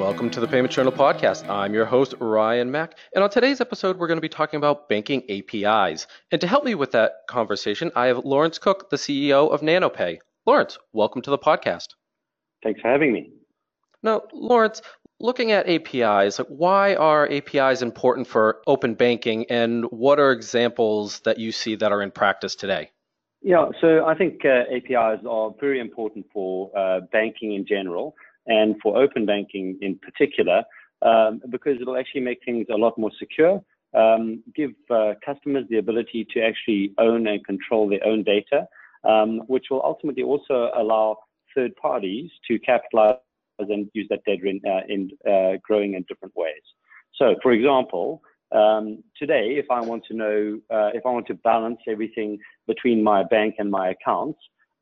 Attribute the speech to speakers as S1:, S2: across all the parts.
S1: Welcome to the Payment Journal podcast. I'm your host, Ryan Mack, and on today's episode, we're going to be talking about banking APIs. And to help me with that conversation, I have Lawrence Cook, the CEO of NanoPay. Lawrence, welcome to the podcast.
S2: Thanks for having me.
S1: Now, Lawrence, looking at APIs, why are APIs important for open banking, and what are examples that you see that are in practice today?
S2: Yeah, so I think APIs are very important for banking in general and for open banking in particular, because it'll actually make things a lot more secure, give customers the ability to actually own and control their own data, which will ultimately also allow third parties to capitalize and use that data in growing in different ways. So, for example, today, if I want to know, if I want to balance everything between my bank and my accounts,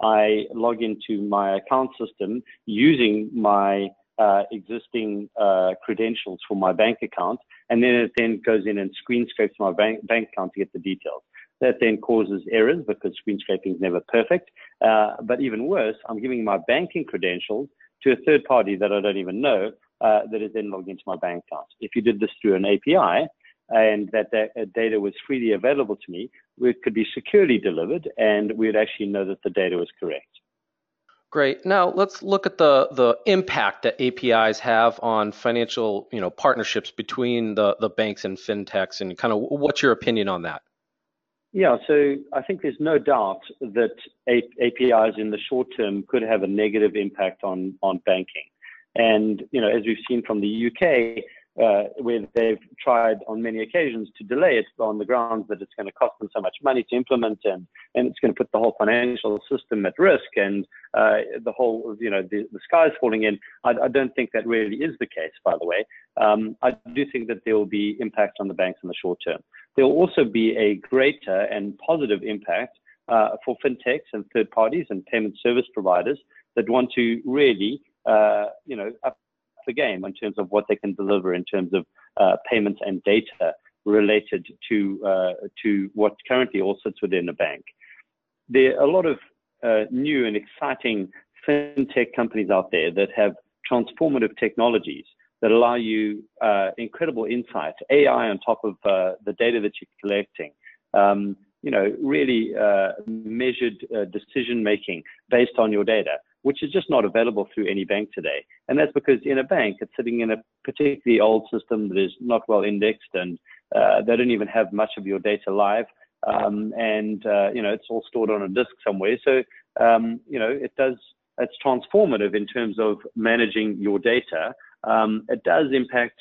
S2: I log into my account system using my existing credentials for my bank account, and then it then goes in and screen scrapes my bank account to get the details. That then causes errors because screen scraping is never perfect. But even worse, I'm giving my banking credentials to a third party that I don't even know that is then logged into my bank account. If you did this through an API, and that data was freely available to me, it could be securely delivered, and we would actually know that the data was correct.
S1: Great. Now let's look at the impact that APIs have on financial, partnerships between the banks and fintechs, and kind of what's your opinion on that?
S2: Yeah, so I think there's no doubt that APIs in the short term could have a negative impact on banking. And, as we've seen from the UK, where they've tried on many occasions to delay it on the grounds that it's going to cost them so much money to implement, and it's going to put the whole financial system at risk, and the whole, the sky's falling in. I don't think that really is the case, by the way. I do think that there will be impact on the banks in the short term. There will also be a greater and positive impact for fintechs and third parties and payment service providers that want to really, up the game in terms of what they can deliver in terms of payments and data related to what currently all sits within a bank. There are a lot of new and exciting fintech companies out there that have transformative technologies that allow you incredible insight, AI on top of the data that you're collecting, really measured decision making based on your data, which is just not available through any bank today. And that's because in a bank, it's sitting in a particularly old system that is not well indexed, and they don't even have much of your data live. It's all stored on a disk somewhere. So, it's transformative in terms of managing your data. It does impact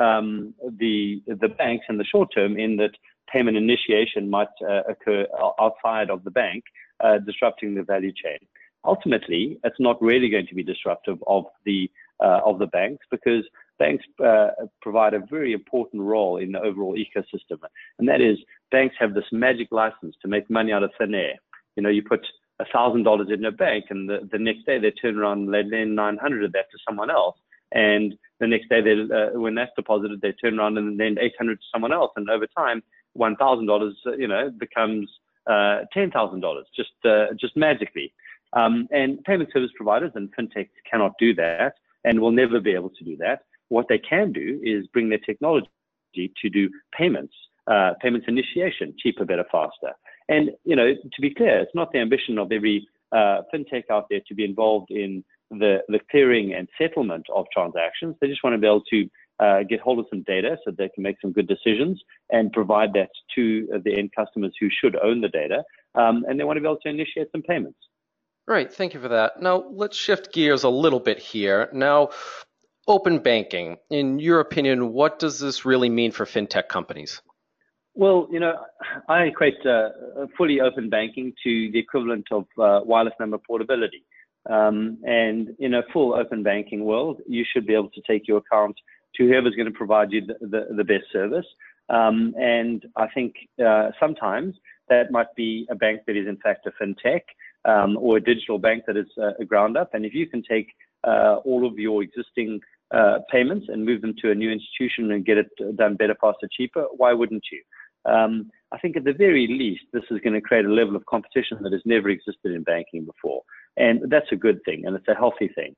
S2: the banks in the short term, in that payment initiation might occur outside of the bank, disrupting the value chain. Ultimately, it's not really going to be disruptive of the banks, because banks provide a very important role in the overall ecosystem, and that is, banks have this magic license to make money out of thin air. You put $1,000 in a bank, and the next day they turn around and lend 900 of that to someone else, and the next day when that's deposited, they turn around and lend 800 to someone else, and over time, $1,000 becomes $10,000 just magically. And payment service providers and fintechs cannot do that, and will never be able to do that. What they can do is bring their technology to do payments initiation cheaper, better, faster. And to be clear, it's not the ambition of every fintech out there to be involved in the clearing and settlement of transactions. They just want to be able to get hold of some data so they can make some good decisions and provide that to the end customers who should own the data, and they want to be able to initiate some payments.
S1: Great, thank you for that. Now, let's shift gears a little bit here. Now, open banking, in your opinion, what does this really mean for fintech companies?
S2: Well, I equate fully open banking to the equivalent of wireless number portability. And in a full open banking world, you should be able to take your account to whoever's going to provide you the best service. And I think sometimes that might be a bank that is in fact a fintech, or a digital bank that is a ground up. And if you can take all of your existing payments and move them to a new institution and get it done better, faster, cheaper, why wouldn't you? I think at the very least, this is going to create a level of competition that has never existed in banking before. And that's a good thing, and it's a healthy thing.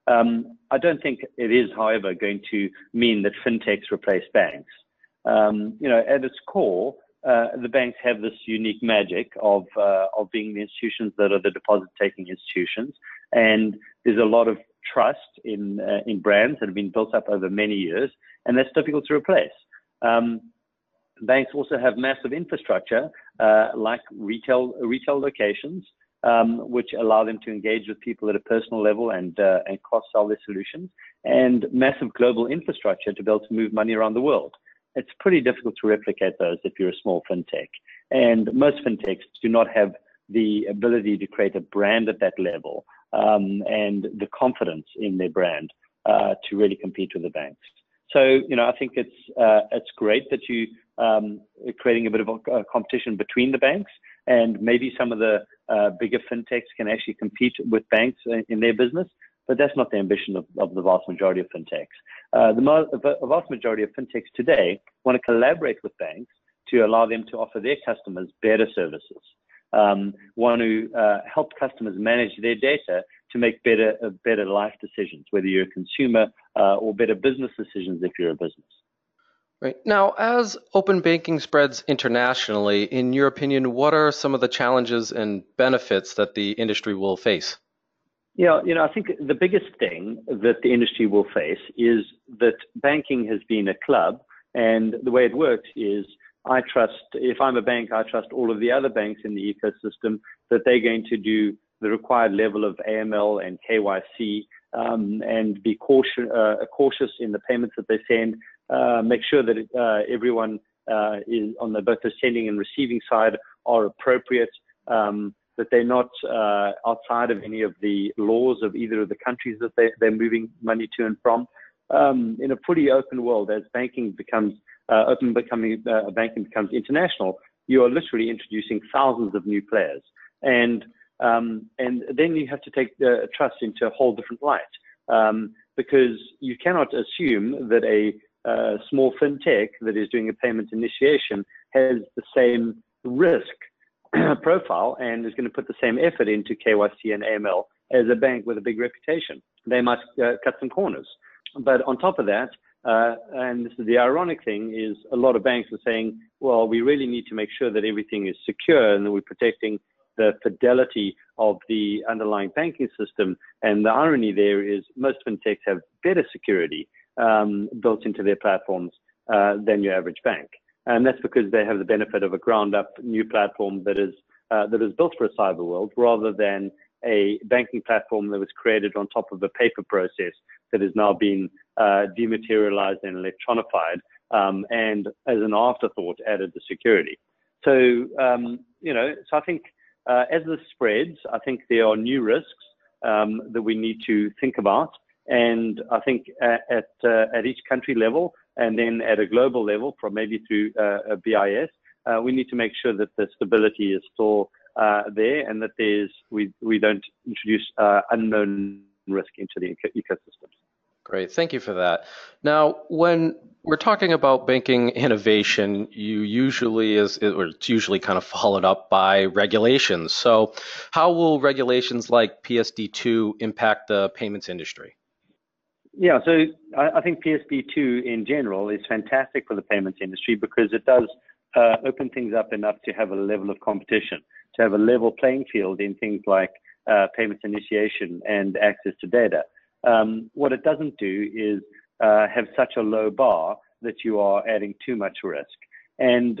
S2: I don't think it is, however, going to mean that fintechs replace banks. At its core, the banks have this unique magic of being the institutions that are the deposit-taking institutions, and there's a lot of trust in brands that have been built up over many years, and that's difficult to replace. Banks also have massive infrastructure, like retail locations, which allow them to engage with people at a personal level and cross-sell their solutions, and massive global infrastructure to be able to move money around the world. It's pretty difficult to replicate those if you're a small fintech. And most fintechs do not have the ability to create a brand at that level, and the confidence in their brand to really compete with the banks. So, I think it's great that you are creating a bit of a competition between the banks, and maybe some of the bigger fintechs can actually compete with banks in their business, but that's not the ambition of the vast majority of fintechs. The vast majority of fintechs today want to collaborate with banks to allow them to offer their customers better services, want to help customers manage their data to make better life decisions, whether you're a consumer or better business decisions if you're a business.
S1: Right. Now, as open banking spreads internationally, in your opinion, what are some of the challenges and benefits that the industry will face?
S2: Yeah, I think the biggest thing that the industry will face is that banking has been a club, and the way it works is if I'm a bank, I trust all of the other banks in the ecosystem that they're going to do the required level of AML and KYC, and be cautious in the payments that they send, make sure that everyone is on both the sending and receiving side are appropriate, that they're not outside of any of the laws of either of the countries that they're moving money to and from. In a fully open world, as banking becomes banking becomes international, you are literally introducing thousands of new players, and then you have to take the trust into a whole different light, because you cannot assume that a small fintech that is doing a payment initiation has the same risk profile and is going to put the same effort into KYC and AML as a bank with a big reputation. They might cut some corners. But on top of that, and this is the ironic thing, is a lot of banks are saying, well, we really need to make sure that everything is secure and that we're protecting the fidelity of the underlying banking system. And the irony there is most fintechs have better security built into their platforms than your average bank. And that's because they have the benefit of a ground-up new platform that is built for a cyber world, rather than a banking platform that was created on top of a paper process that has now been dematerialized and electronified, and as an afterthought added the security. So, so I think as this spreads, I think there are new risks that we need to think about. And I think at each country level, and then at a global level, from maybe through a BIS, we need to make sure that the stability is still there, and that we don't introduce unknown risk into the ecosystems.
S1: Great, thank you for that. Now, when we're talking about banking innovation, it's usually kind of followed up by regulations. So, how will regulations like PSD2 impact the payments industry?
S2: Yeah, so I think PSD2 in general is fantastic for the payments industry, because it does open things up enough to have a level of competition, to have a level playing field in things like payments initiation and access to data. What it doesn't do is have such a low bar that you are adding too much risk. And,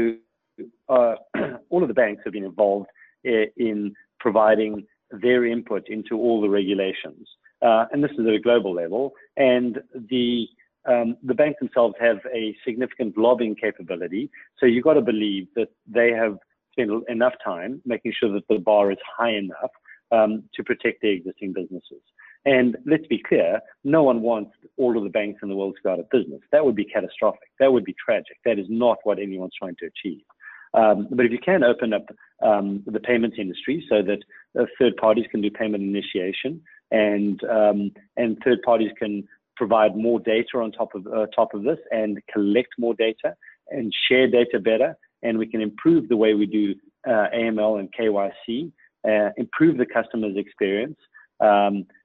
S2: all of the banks have been involved in providing their input into all the regulations. And this is at a global level. And the banks themselves have a significant lobbying capability. So you've got to believe that they have spent enough time making sure that the bar is high enough to protect their existing businesses. And let's be clear, no one wants all of the banks in the world to go out of business. That would be catastrophic. That would be tragic. That is not what anyone's trying to achieve. But if you can open up the payments industry so that third parties can do payment initiation, and third parties can provide more data on top of this, and collect more data and share data better, and we can improve the way we do AML and KYC, improve the customer's experience,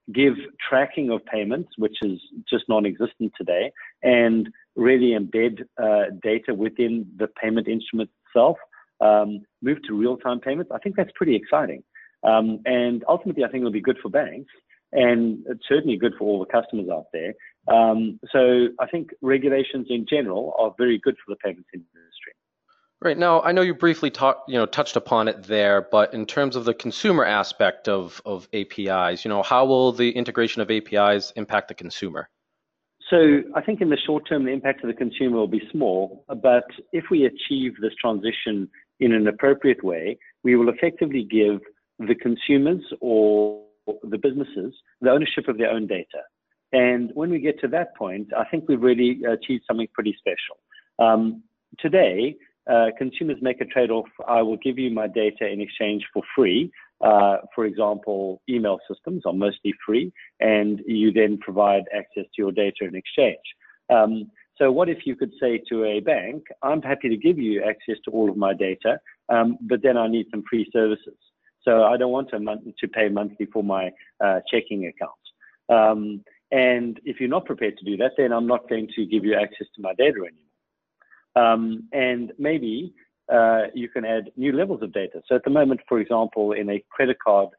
S2: give tracking of payments, which is just non-existent today, and really embed data within the payment instrument itself, move to real-time payments. I think that's pretty exciting. And ultimately, I think it'll be good for banks, and it's certainly good for all the customers out there. So I think regulations in general are very good for the payments industry.
S1: Right. Now, I know you briefly touched upon it there, but in terms of the consumer aspect of APIs, how will the integration of APIs impact the consumer?
S2: So I think in the short term, the impact to the consumer will be small, but if we achieve this transition in an appropriate way, we will effectively give the consumers or the businesses the ownership of their own data. And when we get to that point, I think we've really achieved something pretty special. Today, consumers make a trade-off. I will give you my data in exchange for free. For example, email systems are mostly free, and you then provide access to your data in exchange. So what if you could say to a bank, I'm happy to give you access to all of my data, but then I need some free services. So I don't want to pay monthly for my checking account. And if you're not prepared to do that, then I'm not going to give you access to my data anymore. And maybe you can add new levels of data. So at the moment, for example, in a credit card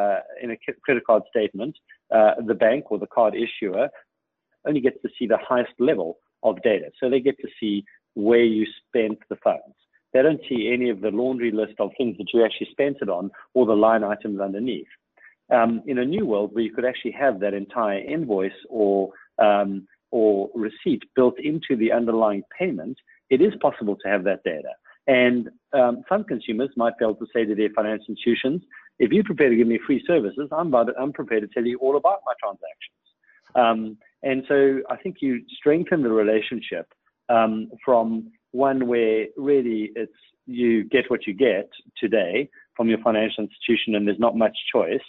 S2: statement, the bank or the card issuer only gets to see the highest level of data. So they get to see where you spent the funds. They don't see any of the laundry list of things that you actually spent it on or the line items underneath. In a new world where you could actually have that entire invoice or receipt built into the underlying payment, it is possible to have that data. And some consumers might be able to say to their financial institutions, if you're prepared to give me free services, I'm prepared to tell you all about my transactions. And so I think you strengthen the relationship from one where really it's you get what you get today from your financial institution and there's not much choice,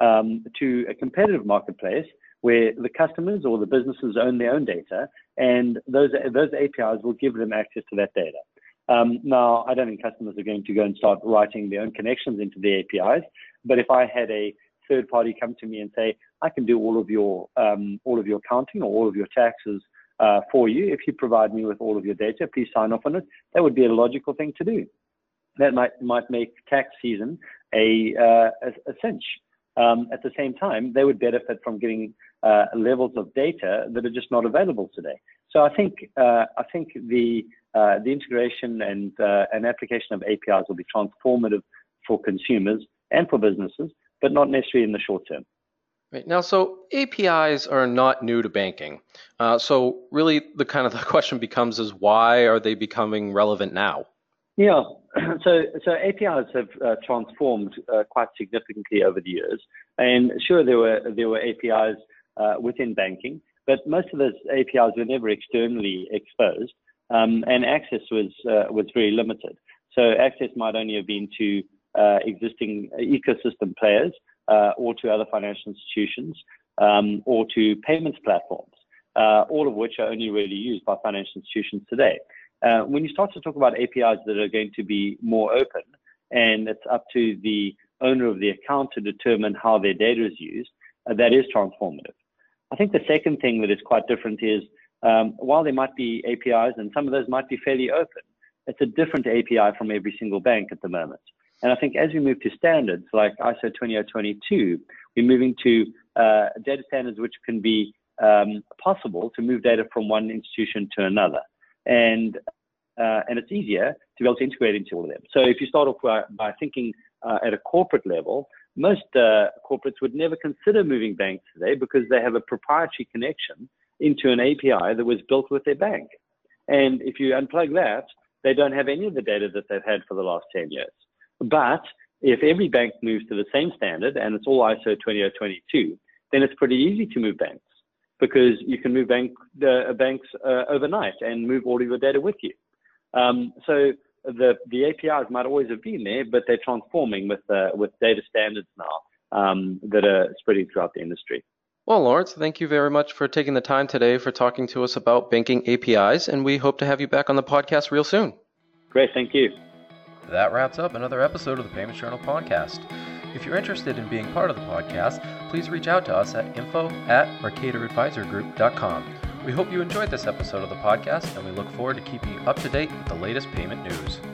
S2: to a competitive marketplace where the customers or the businesses own their own data, and those APIs will give them access to that data. Now, I don't think customers are going to go and start writing their own connections into the APIs, but if I had a third party come to me and say, I can do all of your accounting or all of your taxes for you, if you provide me with all of your data, please sign off on it, that would be a logical thing to do. That might make tax season a cinch. At the same time, they would benefit from getting levels of data that are just not available today. So I think the integration and application of APIs will be transformative for consumers and for businesses, but not necessarily in the short term.
S1: Right. Now, so APIs are not new to banking. So really the question becomes is why are they becoming relevant now?
S2: Yeah, so APIs have transformed quite significantly over the years, and sure there were APIs within banking, but most of those APIs were never externally exposed, and access was very limited. So access might only have been to existing ecosystem players or to other financial institutions or to payments platforms, all of which are only really used by financial institutions today. When you start to talk about APIs that are going to be more open, and it's up to the owner of the account to determine how their data is used, that is transformative. I think the second thing that is quite different is while there might be APIs, and some of those might be fairly open, it's a different API from every single bank at the moment. And I think as we move to standards like ISO 20022, we're moving to data standards which can be possible to move data from one institution to another. And it's easier to be able to integrate into all of them. So if you start off by thinking at a corporate level, most corporates would never consider moving banks today because they have a proprietary connection into an API that was built with their bank. And if you unplug that, they don't have any of the data that they've had for the last 10 years. But if every bank moves to the same standard and it's all ISO 20022, then it's pretty easy to move banks, because you can move banks overnight and move all of your data with you. So the APIs might always have been there, but they're transforming with data standards now that are spreading throughout the industry.
S1: Well, Lawrence, thank you very much for taking the time today for talking to us about banking APIs, and we hope to have you back on the podcast real soon.
S2: Great, thank you.
S1: That wraps up another episode of the Payments Journal podcast. If you're interested in being part of the podcast, please reach out to us at info@mercadoradvisorgroup.com. We hope you enjoyed this episode of the podcast, and we look forward to keeping you up to date with the latest payment news.